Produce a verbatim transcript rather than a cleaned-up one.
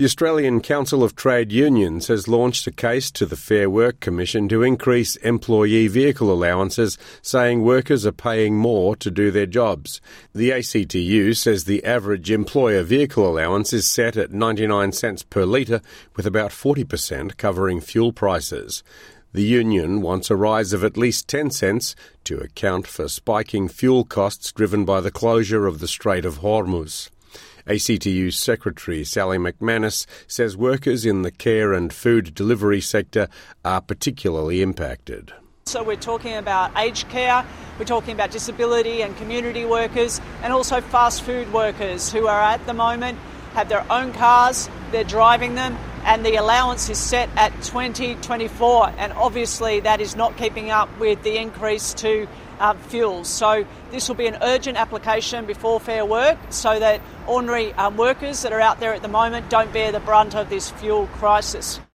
The Australian Council of Trade Unions has launched a case to the Fair Work Commission to increase employee vehicle allowances, saying workers are paying more to do their jobs. The A C T U says the average employer vehicle allowance is set at ninety-nine cents per litre, with about forty percent covering fuel prices. The union wants a rise of at least ten cents to account for spiking fuel costs driven by the closure of the Strait of Hormuz. A C T U Secretary Sally McManus says workers in the care and food delivery sector are particularly impacted. So we're talking about aged care, we're talking about disability and community workers, and also fast food workers who are at the moment have their own cars, they're driving them, and the allowance is set at twenty twenty-four, and obviously that is not keeping up with the increase to uh, fuels. So this will be an urgent application before Fair Work so that ordinary um, workers that are out there at the moment don't bear the brunt of this fuel crisis.